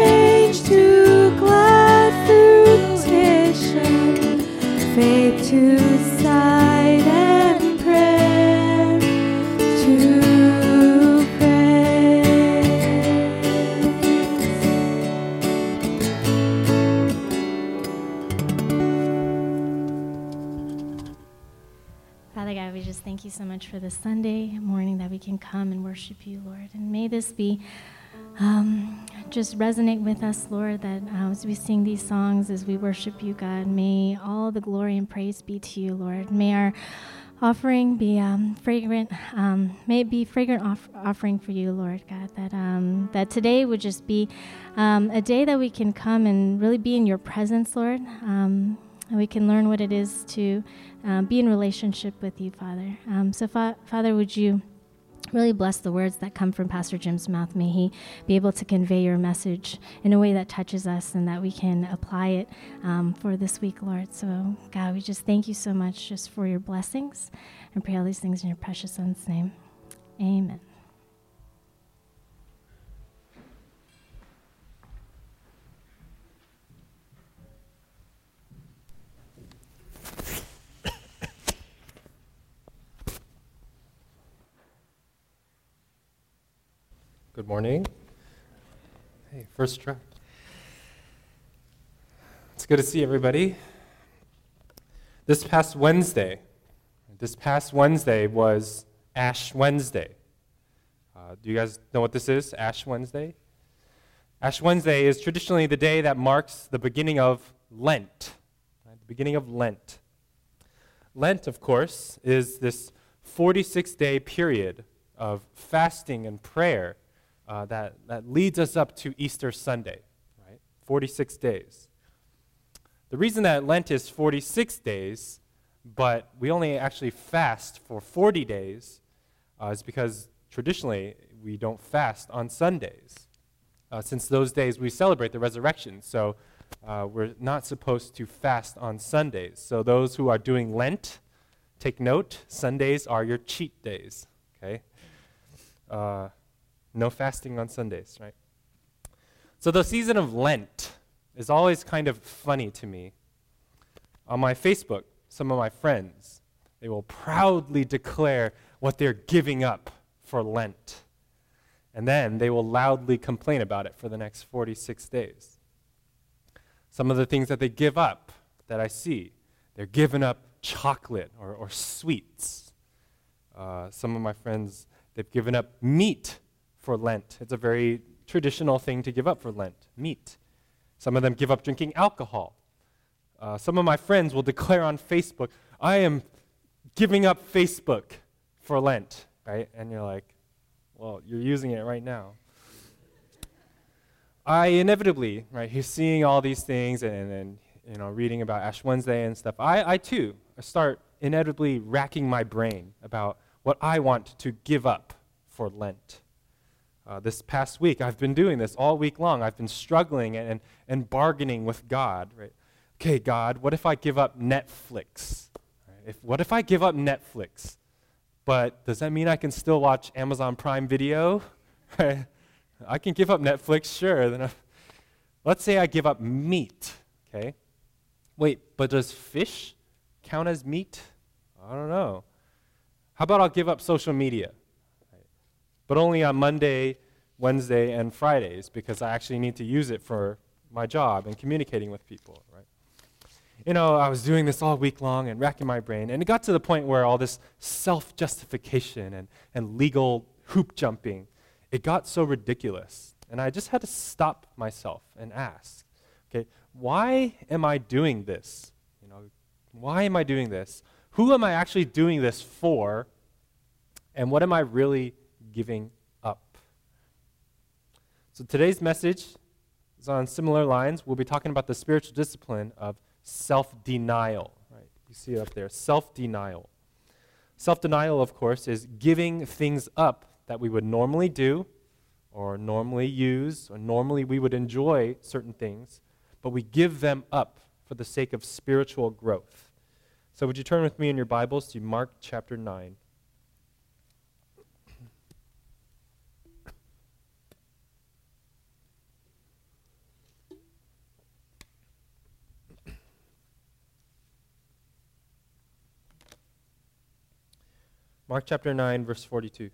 change to glad fruition, faith to sight and prayer to Father God, we just thank you so much for this Sunday morning that we can come and worship you, Lord. And may this be just resonate with us, Lord, that as we sing these songs, as we worship you, God, may all the glory and praise be to you, Lord. May our offering be fragrant, may it be fragrant offering for you, Lord God, that today would just be a day that we can come and really be in your presence, Lord, and we can learn what it is to be in relationship with you, Father. So, Father, would you really bless the words that come from Pastor Jim's mouth? May he be able to convey your message in a way that touches us and that we can apply it for this week, Lord. So, God, we just thank you so much just for your blessings and pray all these things in your precious Son's name. Amen. Good morning. Hey, first try. It's good to see everybody. This past Wednesday was Ash Wednesday. Do you guys know what this is, Ash Wednesday? Ash Wednesday is traditionally the day that marks the beginning of Lent. Right? The beginning of Lent. Lent, of course, is this 46-day period of fasting and prayer that leads us up to Easter Sunday, right? 46 days. The reason that Lent is 46 days, but we only actually fast for 40 days, is because traditionally we don't fast on Sundays. Since those days we celebrate the resurrection, so we're not supposed to fast on Sundays. So those who are doing Lent, take note, Sundays are your cheat days, okay? No fasting on Sundays, right? So the season of Lent is always kind of funny to me. On my Facebook, some of my friends, they will proudly declare what they're giving up for Lent. And then they will loudly complain about it for the next 46 days. Some of the things that they give up that I see, they're giving up chocolate or sweets. Some of my friends, they've given up meat for Lent. It's a very traditional thing to give up for Lent, meat. Some of them give up drinking alcohol. Some of my friends will declare on Facebook, I am giving up Facebook for Lent, right? And you're like, well, you're using it right now. I inevitably, right, he's seeing all these things and reading about Ash Wednesday and stuff. I too start inevitably racking my brain about what I want to give up for Lent. This past week, I've been doing this all week long. I've been struggling and bargaining with God. Right? Okay, God, what if I give up Netflix? Right? What if I give up Netflix? But does that mean I can still watch Amazon Prime Video? Right? I can give up Netflix, sure. Then let's say I give up meat. Okay. Wait, but does fish count as meat? I don't know. How about I'll give up social media? But only on Monday, Wednesday, and Fridays, because I actually need to use it for my job and communicating with people, right? I was doing this all week long and racking my brain, and it got to the point where all this self-justification and legal hoop jumping, it got so ridiculous. And I just had to stop myself and ask, okay, why am I doing this? Why am I doing this? Who am I actually doing this for? And what am I really giving up? So today's message is on similar lines. We'll be talking about the spiritual discipline of self-denial. Right? You see it up there, self-denial. Self-denial, of course, is giving things up that we would normally do or normally use or normally we would enjoy certain things, but we give them up for the sake of spiritual growth. So would you turn with me in your Bibles to Mark chapter 9. Mark chapter 9, verse 42.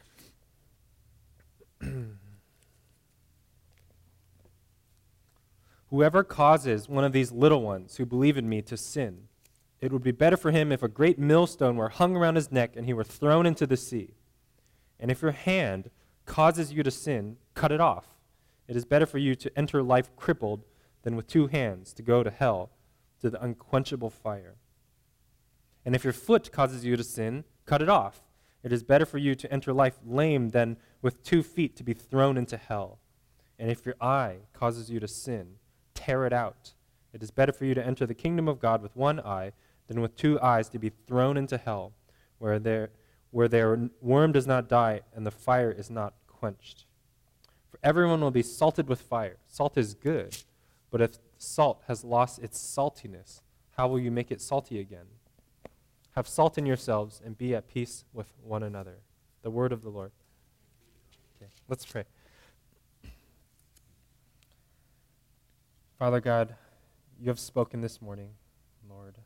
Whoever causes one of these little ones who believe in me to sin, it would be better for him if a great millstone were hung around his neck and he were thrown into the sea. And if your hand causes you to sin, cut it off. It is better for you to enter life crippled than with 2 hands to go to hell, to the unquenchable fire. And if your foot causes you to sin, cut it off. It is better for you to enter life lame than with 2 feet to be thrown into hell. And if your eye causes you to sin, tear it out. It is better for you to enter the kingdom of God with 1 eye than with 2 eyes to be thrown into hell, where their worm does not die and the fire is not quenched. For everyone will be salted with fire. Salt is good, but if salt has lost its saltiness, how will you make it salty again? Have salt in yourselves and be at peace with one another. The word of the Lord. Okay, let's pray. Father God, you have spoken this morning, Lord,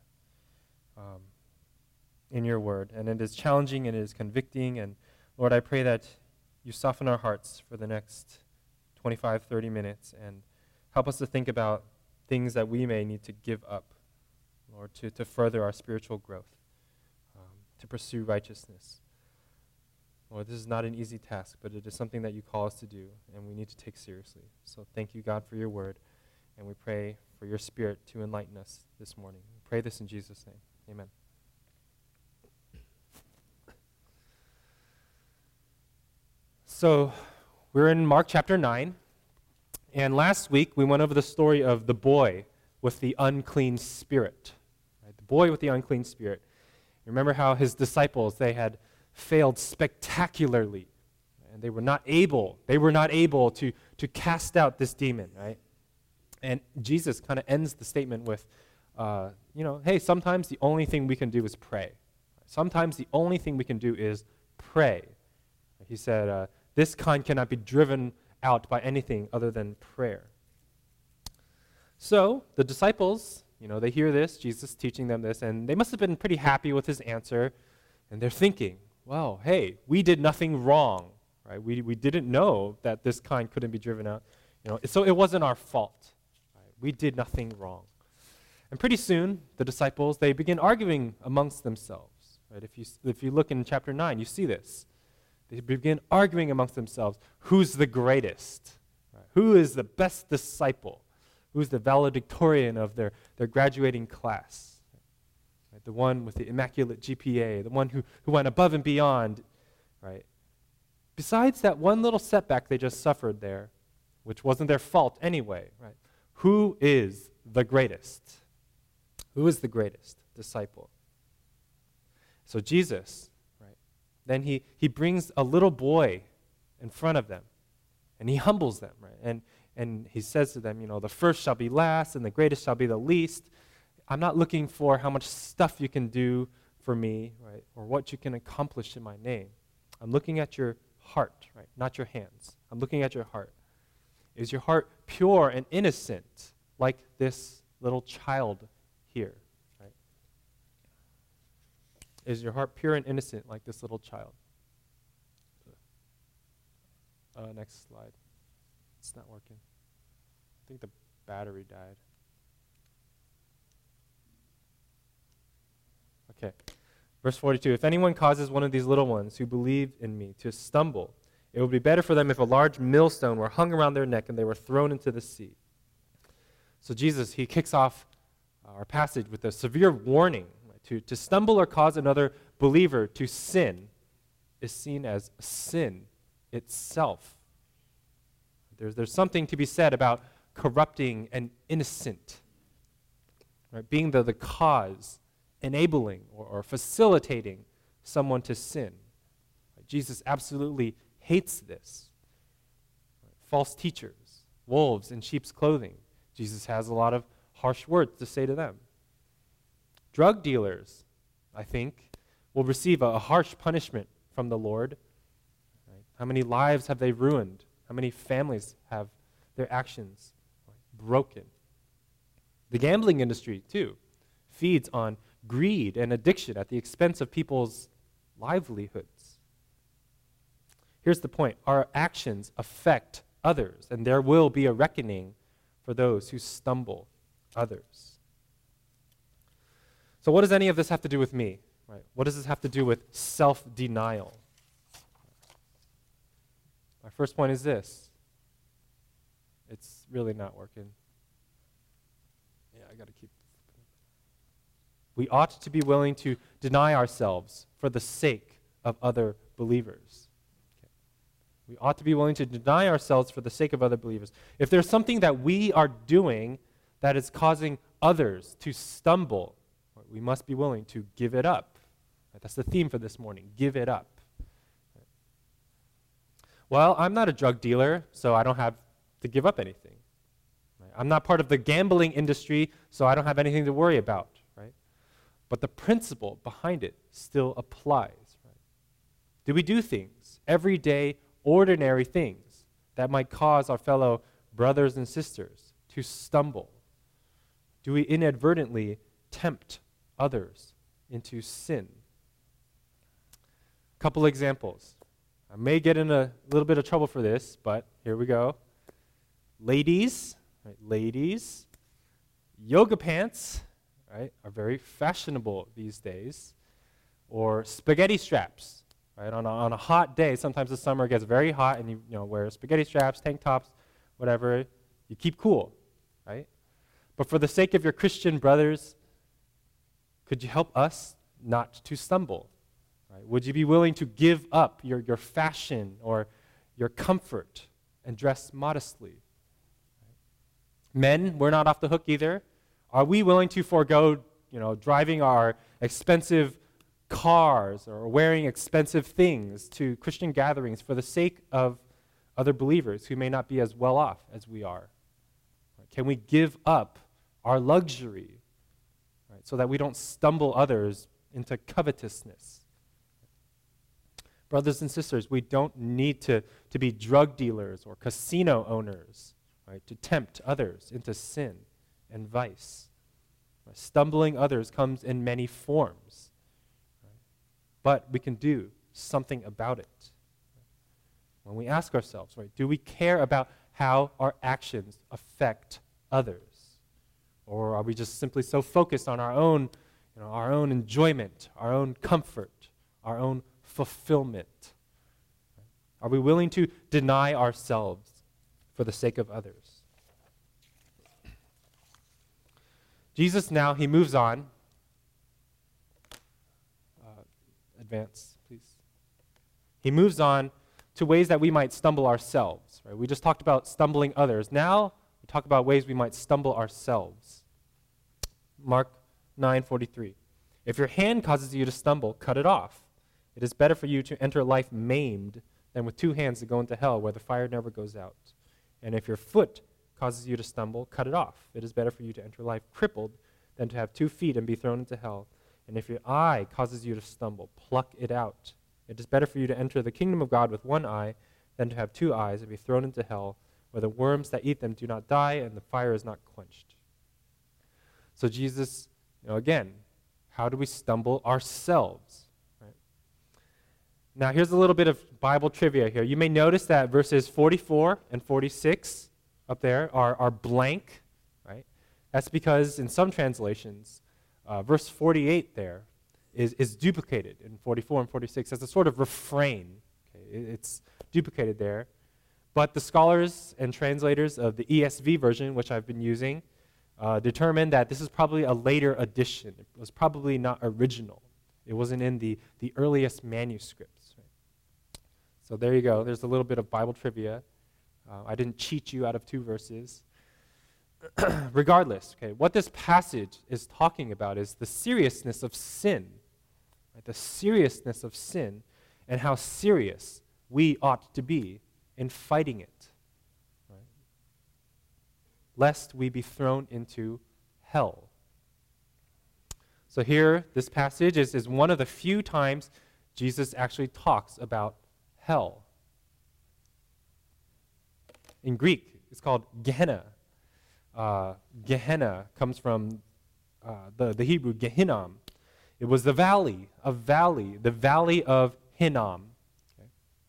in your word, and it is challenging and it is convicting, and Lord, I pray that you soften our hearts for the next 25, 30 minutes and help us to think about things that we may need to give up, Lord, to further our spiritual growth, to pursue righteousness. Lord, this is not an easy task, but it is something that you call us to do, and we need to take seriously. So thank you, God, for your word, and we pray for your Spirit to enlighten us this morning. We pray this in Jesus' name. Amen. So we're in Mark chapter 9, and last week we went over the story of the boy with the unclean spirit. Right? The boy with the unclean spirit. Remember how his disciples, they had failed spectacularly, and they were not able to cast out this demon, right? And Jesus kind of ends the statement with, hey, sometimes the only thing we can do is pray. Sometimes the only thing we can do is pray. He said, this kind cannot be driven out by anything other than prayer. So the disciples, they hear this, Jesus teaching them this, and they must have been pretty happy with his answer, and they're thinking, well, hey, we did nothing wrong, right? We didn't know that this kind couldn't be driven out, so it wasn't our fault. Right? We did nothing wrong. And pretty soon, the disciples, they begin arguing amongst themselves. Right? If you look in chapter 9, you see this. They begin arguing amongst themselves, who's the greatest? Right? Who is the best disciple? Who's the valedictorian of their graduating class? Right? The one with the immaculate GPA, the one who went above and beyond, right? Besides that one little setback they just suffered there, which wasn't their fault anyway, right? Who is the greatest? Who is the greatest disciple? So Jesus, right? Then he brings a little boy in front of them, and he humbles them, right? And he says to them, the first shall be last, and the greatest shall be the least. I'm not looking for how much stuff you can do for me, right, or what you can accomplish in my name. I'm looking at your heart, right, not your hands. I'm looking at your heart. Is your heart pure and innocent like this little child here, right? Is your heart pure and innocent like this little child? Next slide. It's not working. I think the battery died. Okay. Verse 42, if anyone causes one of these little ones who believe in me to stumble, it would be better for them if a large millstone were hung around their neck and they were thrown into the sea. So Jesus, he kicks off our passage with a severe warning. Right? To stumble or cause another believer to sin is seen as sin itself. There's something to be said about corrupting an innocent, right? Being the cause, enabling or facilitating someone to sin. Right? Jesus absolutely hates this. Right? False teachers, wolves in sheep's clothing. Jesus has a lot of harsh words to say to them. Drug dealers, I think, will receive a harsh punishment from the Lord. Right? How many lives have they ruined? How many families have their actions broken? The gambling industry, too, feeds on greed and addiction at the expense of people's livelihoods. Here's the point. Our actions affect others, and there will be a reckoning for those who stumble others. So what does any of this have to do with me? Right? What does this have to do with self-denial? My first point is this. It's really not working. Yeah, I got to keep. We ought to be willing to deny ourselves for the sake of other believers. Okay. We ought to be willing to deny ourselves for the sake of other believers. If there's something that we are doing that is causing others to stumble, we must be willing to give it up. Right? That's the theme for this morning. Give it up. Right? Well, I'm not a drug dealer, so I don't have to give up anything. Right? I'm not part of the gambling industry, so I don't have anything to worry about. Right? But the principle behind it still applies. Right? Do we do things, everyday, ordinary things, that might cause our fellow brothers and sisters to stumble? Do we inadvertently tempt others into sin? A couple examples. I may get in a little bit of trouble for this, but here we go. Ladies, right, yoga pants, right, are very fashionable these days. Or spaghetti straps, right? On a hot day, sometimes the summer gets very hot, and you wear spaghetti straps, tank tops, whatever. You keep cool, right? But for the sake of your Christian brothers, could you help us not to stumble? Right? Would you be willing to give up your fashion or your comfort and dress modestly? Right? Men, we're not off the hook either. Are we willing to forego, driving our expensive cars or wearing expensive things to Christian gatherings for the sake of other believers who may not be as well off as we are? Right? Can we give up our luxury, right, so that we don't stumble others into covetousness? Brothers and sisters, we don't need to be drug dealers or casino owners, right, to tempt others into sin and vice. Right? Stumbling others comes in many forms, right? But we can do something about it. When we ask ourselves, right, do we care about how our actions affect others? Or are we just simply so focused on our own enjoyment, our own comfort, our own fulfillment? Are we willing to deny ourselves for the sake of others? Jesus now, he moves on. Advance, please. He moves on to ways that we might stumble ourselves. Right? We just talked about stumbling others. Now, we talk about ways we might stumble ourselves. Mark 9:43. If your hand causes you to stumble, cut it off. It is better for you to enter life maimed than with two hands to go into hell where the fire never goes out. And if your foot causes you to stumble, cut it off. It is better for you to enter life crippled than to have 2 feet and be thrown into hell. And if your eye causes you to stumble, pluck it out. It is better for you to enter the kingdom of God with 1 eye than to have 2 eyes and be thrown into hell where the worms that eat them do not die and the fire is not quenched. So Jesus, again, how do we stumble ourselves? Right? Now, here's a little bit of Bible trivia here. You may notice that verses 44 and 46 up there are blank, right? That's because in some translations, verse 48 there is duplicated in 44 and 46 as a sort of refrain. Okay? It's duplicated there. But the scholars and translators of the ESV version, which I've been using, determined that this is probably a later addition. It was probably not original. It wasn't in the earliest manuscripts. Right? So there you go. There's a little bit of Bible trivia. I didn't cheat you out of 2 verses. Regardless, okay, what this passage is talking about is the seriousness of sin. Right? The seriousness of sin and how serious we ought to be in fighting it. Lest we be thrown into hell. So here, this passage is one of the few times Jesus actually talks about hell. In Greek, it's called Gehenna. Gehenna comes from the Hebrew Gehinnom. It was the valley, the valley of Hinnom. Okay.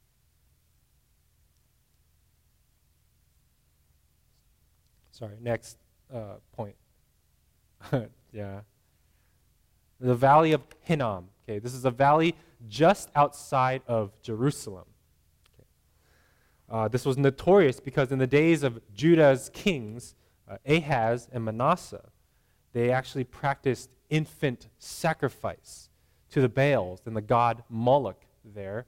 Sorry, next point. Yeah. The valley of Hinnom. Okay, this is a valley just outside of Jerusalem. Okay. This was notorious because in the days of Judah's kings, Ahaz and Manasseh, they actually practiced infant sacrifice to the Baals and the god Moloch there.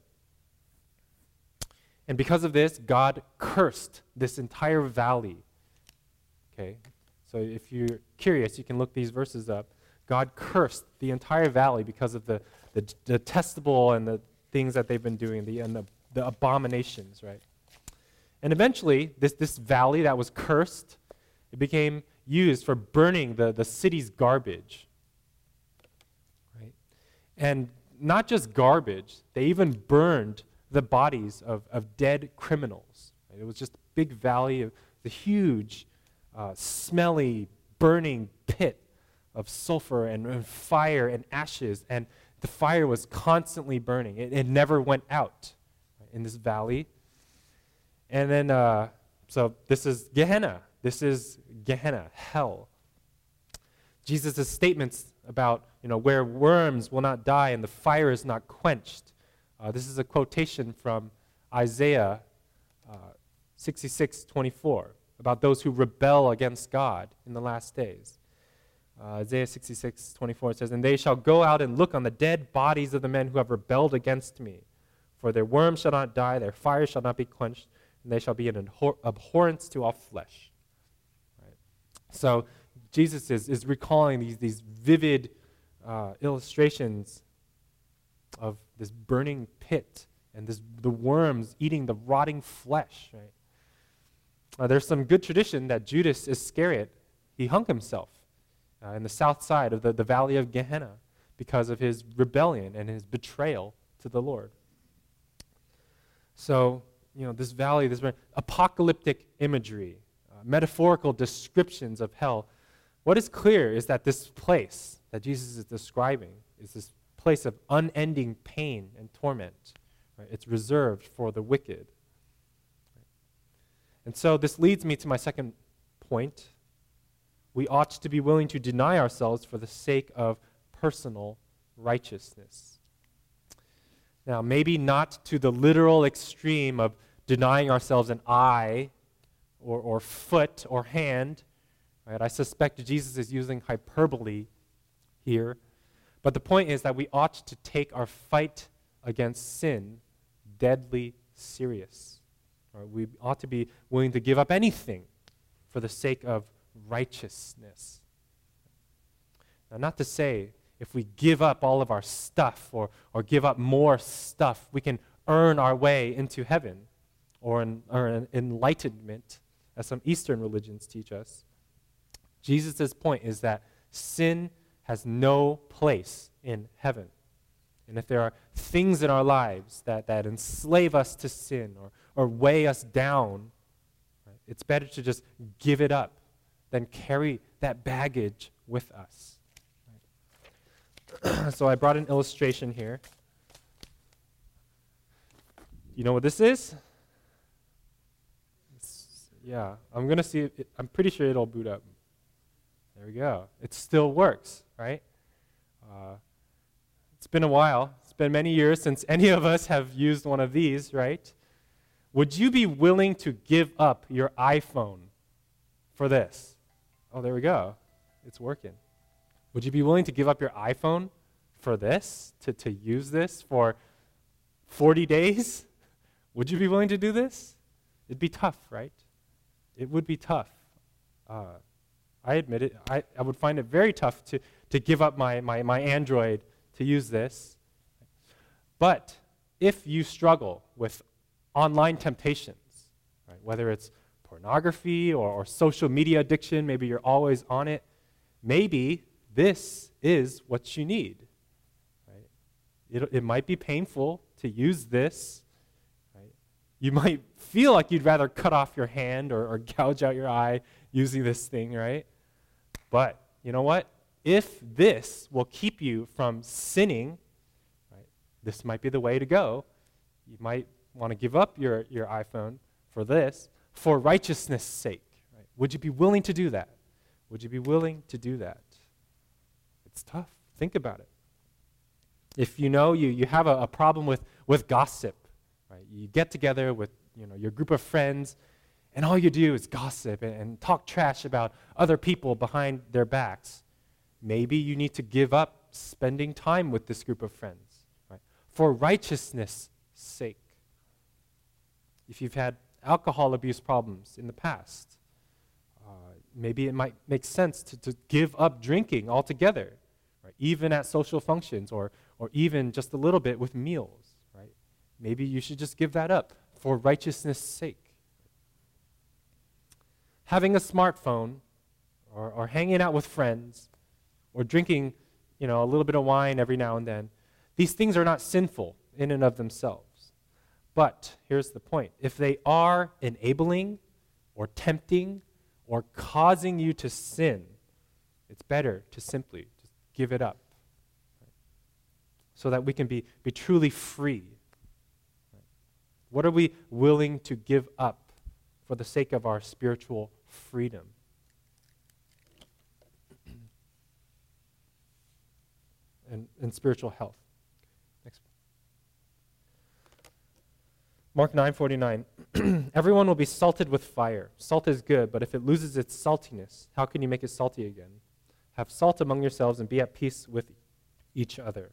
And because of this, God cursed this entire valley. Okay, so if you're curious, you can look these verses up. God cursed the entire valley because of the detestable and the things that they've been doing, the abominations, right? And eventually, this valley that was cursed, it became used for burning the city's garbage, right? And not just garbage, they even burned the bodies of dead criminals. Right? It was just a big valley, the huge, smelly, burning pit of sulfur and fire and ashes, and the fire was constantly burning. It never went out, right, in this valley. And then, so this is Gehenna. This is Gehenna, hell. Jesus' statements about, where worms will not die and the fire is not quenched. This is a quotation from Isaiah 66:24 about those who rebel against God in the last days. Isaiah 66:24 says, "And they shall go out and look on the dead bodies of the men who have rebelled against me. For their worms shall not die, their fire shall not be quenched, and they shall be an abhorrence to all flesh." Right? So Jesus is recalling these vivid illustrations of this burning pit and the worms eating the rotting flesh. Right? There's some good tradition that Judas Iscariot, he hung himself in the south side of the valley of Gehenna because of his rebellion and his betrayal to the Lord. So, this valley, this apocalyptic imagery, metaphorical descriptions of hell. What is clear is that this place that Jesus is describing is this place of unending pain and torment. Right? It's reserved for the wicked. And so this leads me to my second point. We ought to be willing to deny ourselves for the sake of personal righteousness. Now, maybe not to the literal extreme of denying ourselves an eye or foot or hand. Right? I suspect Jesus is using hyperbole here. But the point is that we ought to take our fight against sin deadly serious. Right? We ought to be willing to give up anything for the sake of righteousness. Now, not to say if we give up all of our stuff or give up more stuff, we can earn our way into heaven or an enlightenment, as some Eastern religions teach us. Jesus' point is that sin has no place in heaven. And if there are things in our lives that enslave us to sin or weigh us down, right, it's better to just give it up than carry that baggage with us. Right? So I brought an illustration here. You know what this is? Yeah, I'm going to see it. I'm pretty sure it'll boot up. There we go. It still works, right? It's been a while. It's been many years since any of us have used one of these, right? Would you be willing to give up your iPhone for this? Oh, there we go. It's working. Would you be willing to give up your iPhone for this, to use this for 40 days? Would you be willing to do this? It'd be tough, right? It would be tough. I admit it. I would find it very tough to give up my Android to use this. But if you struggle with online temptations, right, whether it's pornography or social media addiction, maybe you're always on it, maybe this is what you need. Right? It might be painful to use this. Right? You might feel like you'd rather cut off your hand or gouge out your eye using this thing, right? But you know what? if this will keep you from sinning, right, this might be the way to go. You might want to give up your iPhone for this, for righteousness' sake. Right? Would you be willing to do that? Would you be willing to do that? It's tough. Think about it. If you know you have a problem with gossip, right? You get together with your group of friends, and all you do is gossip and talk trash about other people behind their backs. Maybe you need to give up spending time with this group of friends, right? For righteousness' sake. If you've had alcohol abuse problems in the past, maybe it might make sense to give up drinking altogether, right? Even at social functions or even just a little bit with meals, right? Maybe you should just give that up for righteousness' sake. Having a smartphone or hanging out with friends or drinking, a little bit of wine every now and then, these things are not sinful in and of themselves. But here's the point. If they are enabling or tempting or causing you to sin, it's better to simply just give it up, right? So that we can be truly free. Right? What are we willing to give up for the sake of our spiritual freedom? And spiritual health. Next. Mark 9:49. Everyone will be salted with fire. Salt is good, but if it loses its saltiness, how can you make it salty again? Have salt among yourselves and be at peace with each other.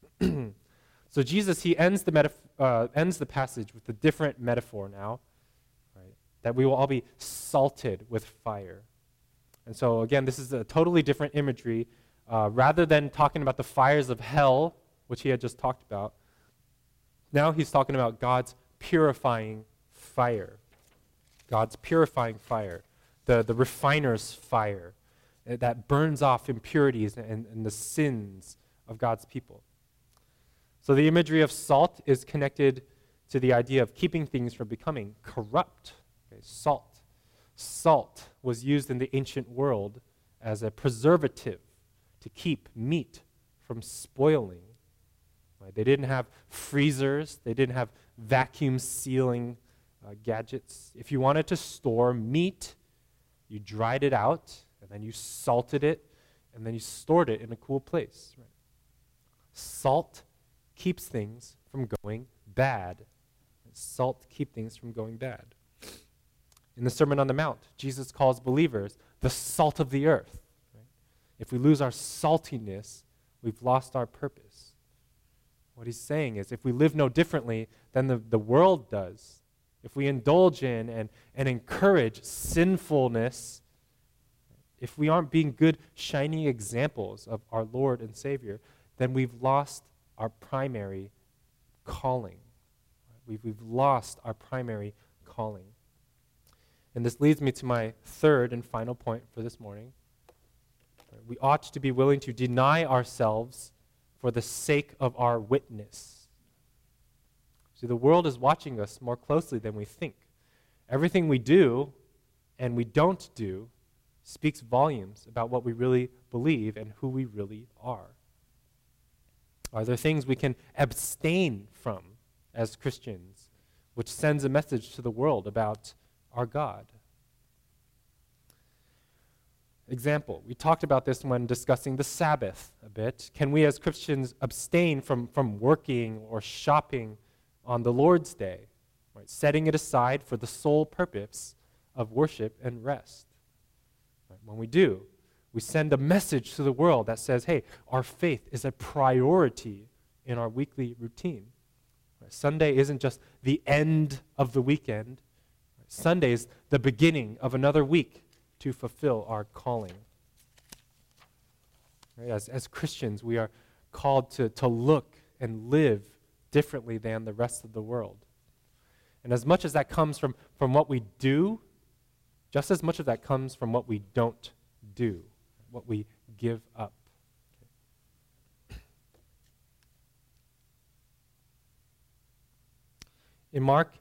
So Jesus, he ends the passage with a different metaphor now, right? That we will all be salted with fire. And so again, this is a totally different imagery. Rather than talking about the fires of hell, which he had just talked about, now he's talking about God's purifying fire. God's purifying fire, the refiner's fire that burns off impurities and the sins of God's people. So the imagery of salt is connected to the idea of keeping things from becoming corrupt. Okay, salt. Salt was used in the ancient world as a preservative to keep meat from spoiling. Right? They didn't have freezers. They didn't have vacuum sealing gadgets. If you wanted to store meat, you dried it out, and then you salted it, and then you stored it in a cool place. Right? Salt keeps things from going bad. Salt keeps things from going bad. In the Sermon on the Mount, Jesus calls believers the salt of the earth. If we lose our saltiness, we've lost our purpose. What he's saying is if we live no differently than the world does, if we indulge in and encourage sinfulness, if we aren't being good, shining examples of our Lord and Savior, then we've lost our primary calling. We've lost our primary calling. And this leads me to my third and final point for this morning. We ought to be willing to deny ourselves for the sake of our witness. See, the world is watching us more closely than we think. Everything we do and we don't do speaks volumes about what we really believe and who we really are. Are there things we can abstain from as Christians, which sends a message to the world about our God? Example, we talked about this when discussing the Sabbath a bit. Can we as Christians abstain from working or shopping on the Lord's Day, right? Setting it aside for the sole purpose of worship and rest? Right? When we do, we send a message to the world that says, hey, our faith is a priority in our weekly routine. Right? Sunday isn't just the end of the weekend. Right? Sunday is the beginning of another week to fulfill our calling. Right? As Christians, we are called to look and live differently than the rest of the world. And as much as that comes from what we do, just as much of that comes from what we don't do, what we give up. Okay. In Mark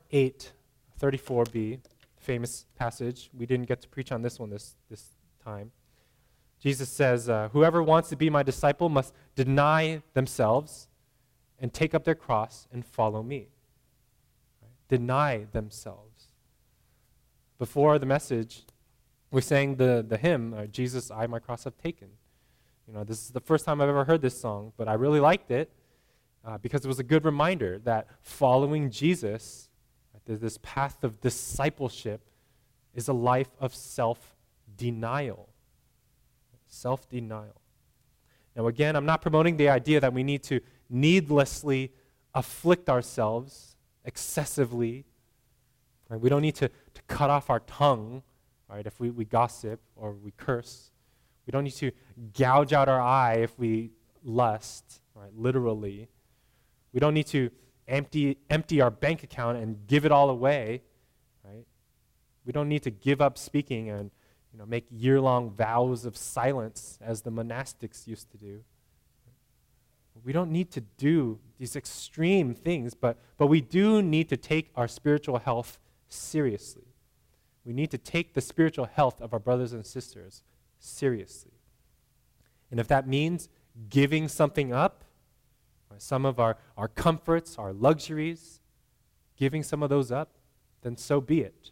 8:34b, famous passage. We didn't get to preach on this one this time. Jesus says, whoever wants to be my disciple must deny themselves and take up their cross and follow me. Right? Deny themselves. Before the message, we sang the hymn, Jesus, I my cross have taken. This is the first time I've ever heard this song, but I really liked it because it was a good reminder that following Jesus, this path of discipleship, is a life of self-denial. Self-denial. Now again, I'm not promoting the idea that we need to needlessly afflict ourselves excessively. Right? We don't need to cut off our tongue, right, if we gossip or we curse. We don't need to gouge out our eye if we lust, right, literally. We don't need to empty our bank account and give it all away, right? We don't need to give up speaking and make year-long vows of silence as the monastics used to do. We don't need to do these extreme things, but we do need to take our spiritual health seriously. We need to take the spiritual health of our brothers and sisters seriously. And if that means giving something up, or some of our comforts, our luxuries, giving some of those up, then so be it.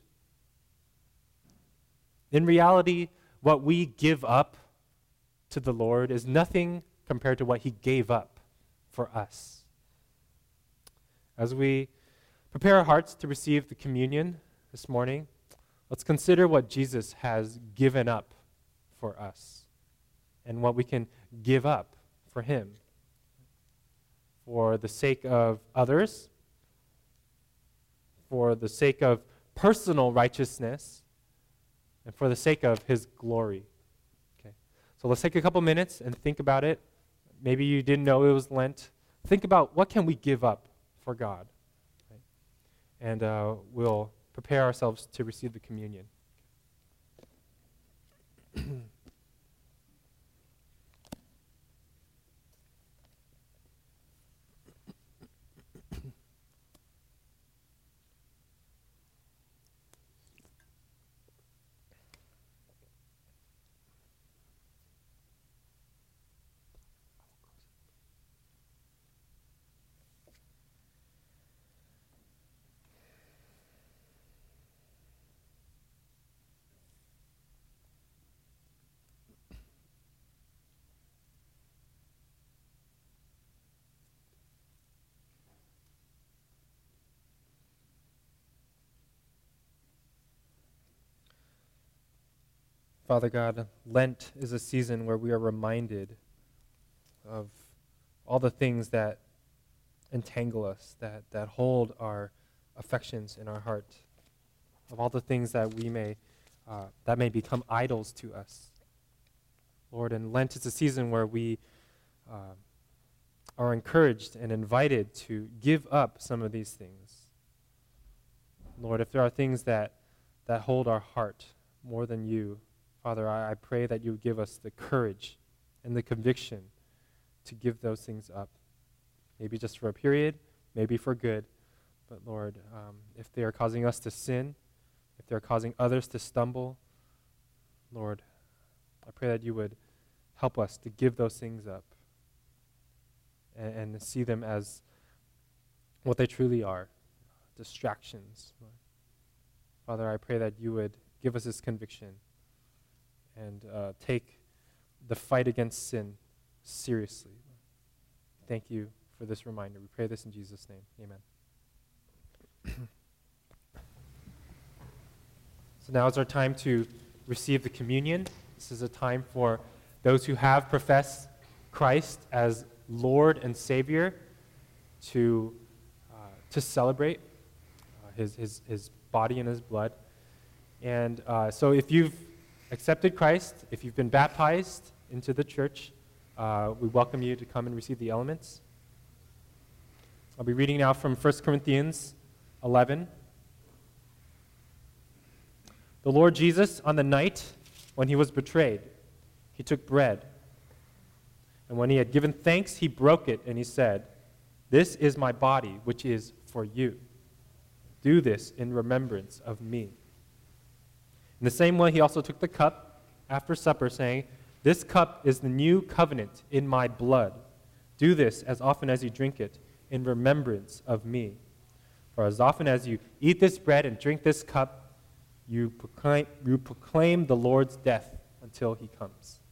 In reality, what we give up to the Lord is nothing compared to what he gave up for us. As we prepare our hearts to receive the communion this morning, let's consider what Jesus has given up for us and what we can give up for him for the sake of others, for the sake of personal righteousness, and for the sake of his glory. Okay. So let's take a couple minutes and think about it. Maybe you didn't know it was Lent. Think about what can we give up for God. Okay. And we'll prepare ourselves to receive the communion. Father God, Lent is a season where we are reminded of all the things that entangle us, that hold our affections in our heart, of all the things that that may become idols to us. Lord, and Lent is a season where we are encouraged and invited to give up some of these things. Lord, if there are things that hold our heart more than you, Father, I pray that you would give us the courage and the conviction to give those things up. Maybe just for a period, maybe for good. But Lord, if they are causing us to sin, if they're causing others to stumble, Lord, I pray that you would help us to give those things up and see them as what they truly are, distractions. Lord. Father, I pray that you would give us this conviction and take the fight against sin seriously. Thank you for this reminder. We pray this in Jesus' name. Amen. So now is our time to receive the communion. This is a time for those who have professed Christ as Lord and Savior to celebrate his body and his blood. And so if you've accepted Christ, if you've been baptized into the church, we welcome you to come and receive the elements. I'll be reading now from 1 Corinthians 11. The Lord Jesus, on the night when he was betrayed, he took bread. And when he had given thanks, he broke it, and he said, "This is my body, which is for you. Do this in remembrance of me." In the same way, he also took the cup after supper, saying, This cup is the new covenant in my blood. Do this as often as you drink it in remembrance of me. For as often as you eat this bread and drink this cup, you proclaim the Lord's death until he comes.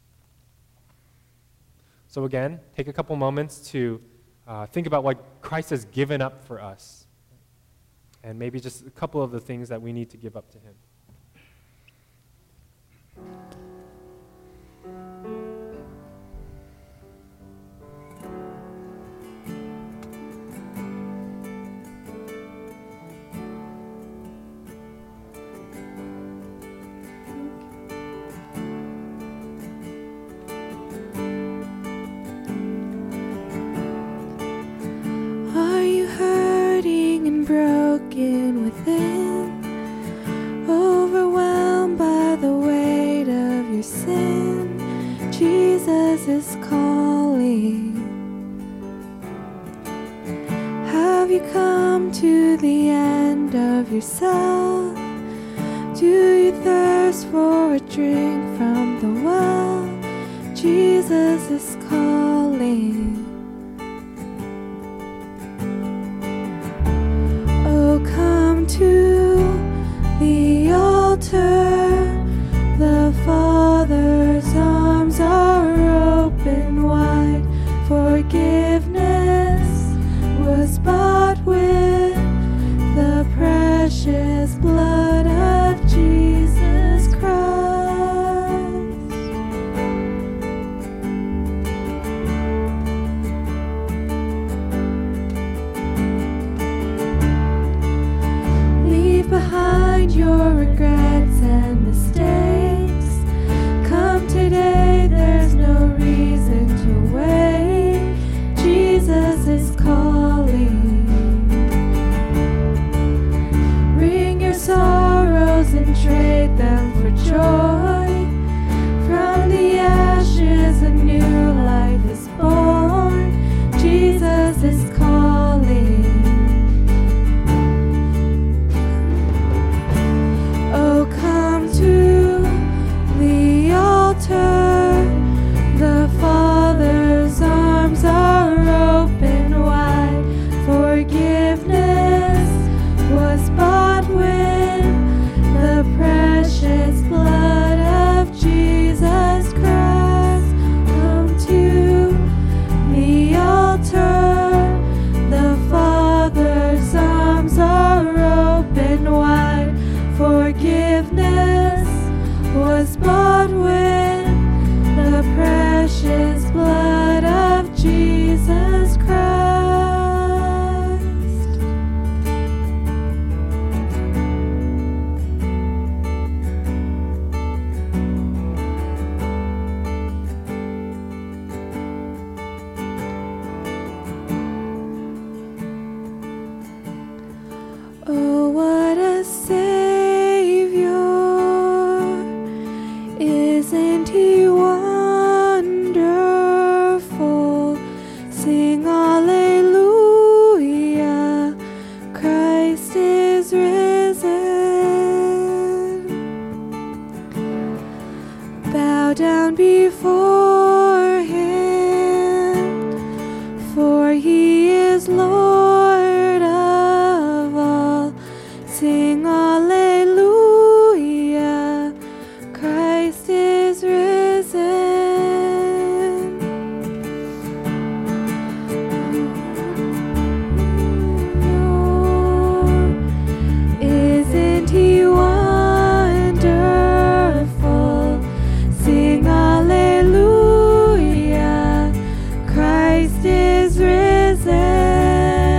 So again, take a couple moments to think about what Christ has given up for us. And maybe just a couple of the things that we need to give up to him. Are you hurting and broken within? Overwhelmed by the weight of your sin? Jesus is calling. Have you come to the end of yourself? Do you thirst for a drink from the well? Jesus is calling. Oh, come to the altar. The Father's arms are open wide. Forgiveness was bought with the precious blood of Jesus Christ. Leave behind your regrets and mistakes. Come today, there's no reason to wait. Jesus is calling. Bring your sorrows and trade them for joy. From the ashes a new life is born. Jesus is calling. Oh, come to the altar. The Father's arms are open wide. Forgiveness was bought with the precious blood of Jesus Christ. Come to the altar. The Father's arms are open wide. Forgiveness was bought with the precious blood of Jesus Christ. Oh, what a Savior! Isn't he wonderful? Sing Alleluia! Christ is risen. Bow down before him, for he is Lord of all. Sing Alleluia, Christ is risen. Isn't he wonderful? Sing Alleluia, Christ is risen.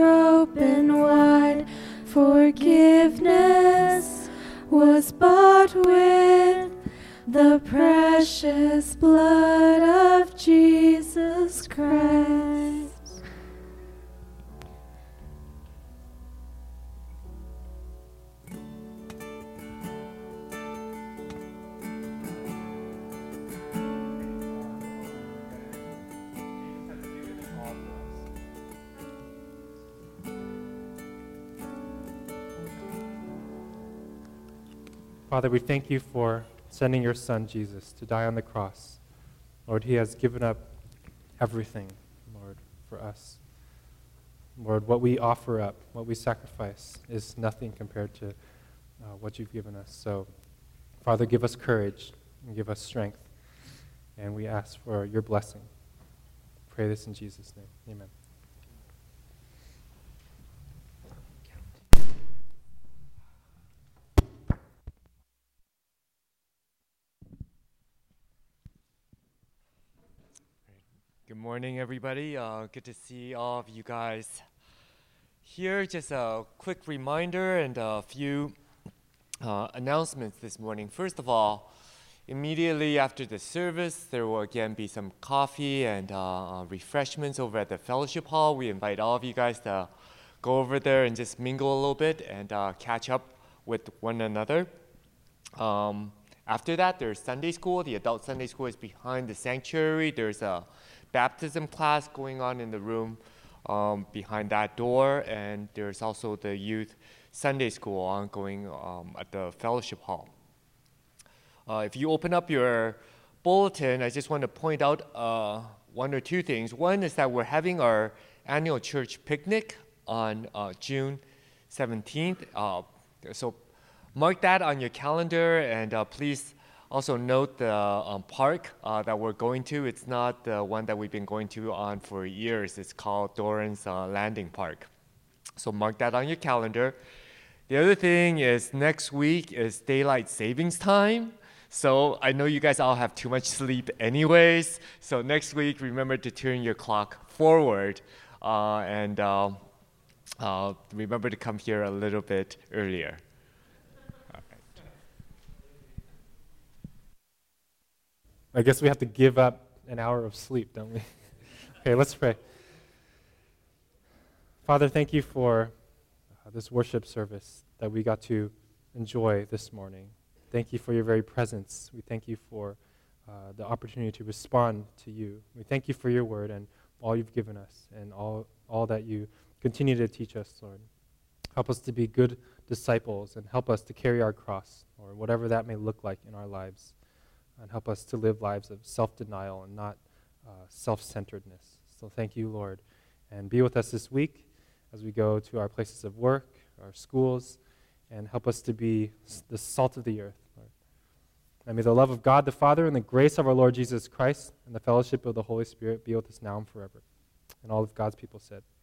open wide. Forgiveness was bought with the precious blood of Jesus Christ. Father, we thank you for sending your Son, Jesus, to die on the cross. Lord, he has given up everything, Lord, for us. Lord, what we offer up, what we sacrifice is nothing compared to what you've given us. So, Father, give us courage and give us strength. And we ask for your blessing. Pray this in Jesus' name. Amen. Good morning, everybody. Good to see all of you guys here. Just a quick reminder and a few announcements this morning. First of all, immediately after the service, there will again be some coffee and refreshments over at the fellowship hall. We invite all of you guys to go over there and just mingle a little bit and catch up with one another. After that, there's Sunday school. The adult Sunday school is behind the sanctuary. There's a baptism class going on in the room behind that door, and there's also the youth Sunday school ongoing at the fellowship hall. If you open up your bulletin, I just want to point out one or two things. One is that we're having our annual church picnic on June 17th. So mark that on your calendar, and please also note the park that we're going to. It's not the one that we've been going to on for years. It's called Doran's Landing Park. So mark that on your calendar. The other thing is next week is daylight savings time. So I know you guys all have too much sleep anyways. So next week, remember to turn your clock forward and remember to come here a little bit earlier. I guess we have to give up an hour of sleep, don't we? Okay, let's pray. Father, thank you for this worship service that we got to enjoy this morning. Thank you for your very presence. We thank you for the opportunity to respond to you. We thank you for your word and all you've given us and all that you continue to teach us, Lord. Help us to be good disciples and help us to carry our cross, or whatever that may look like in our lives. And help us to live lives of self-denial and not self-centeredness. So thank you, Lord. And be with us this week as we go to our places of work, our schools, and help us to be the salt of the earth, Lord. And may the love of God the Father and the grace of our Lord Jesus Christ and the fellowship of the Holy Spirit be with us now and forever. And all of God's people said,